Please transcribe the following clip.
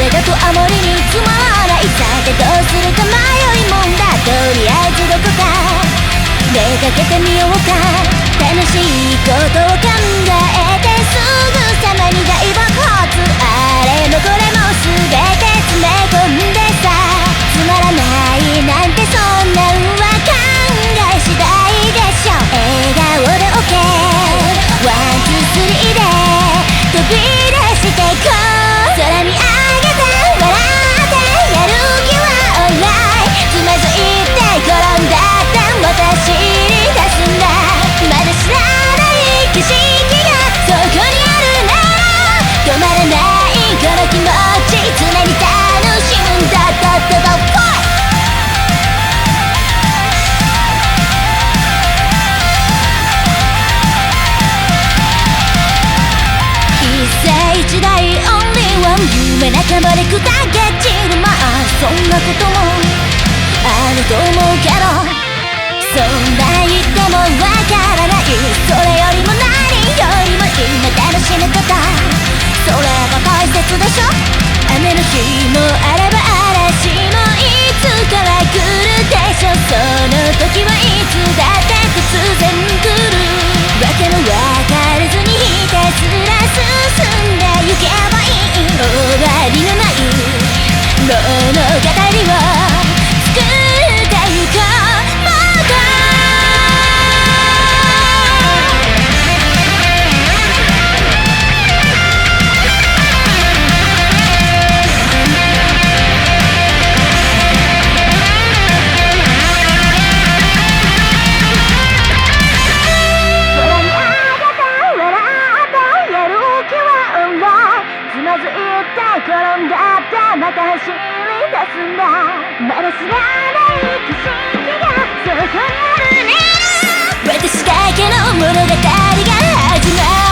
だとあまりにつまらない。さてどうするか迷いもんだ。とりあえずどこか出かけてみようか。楽しいことを考えてすぐさまに大爆発。あれもこれも全て詰め込んでさ。つまらないなんてそんなんは考え次第でしょ。笑顔で OK ワンツースリーで飛び出してこう。空見上げて笑ってやる気はオンライン。つまずいて転んだって私に出すんだ。まだ知らない景色がそこにあるなら止まらないこの気持ち常に楽しむんだ。ドッドドッファイ一世一代オンリーワン夢半ばで砕け散る。まあそんなこともあると思うけどそんな言ってもわからない。それよりも何よりも今楽しむことそれが大切でしょ。雨の日もあれば嵐もいつかは来るでしょ。その時はいつだって突然来る。わけもわからずにひたすら進んでゆけばいい。終わりのない物語を作ってゆこう。もっとつまずいて転んだってまた走り出すんだ。まだ知らない景色がそこにあるね。私だけの物語が始まる。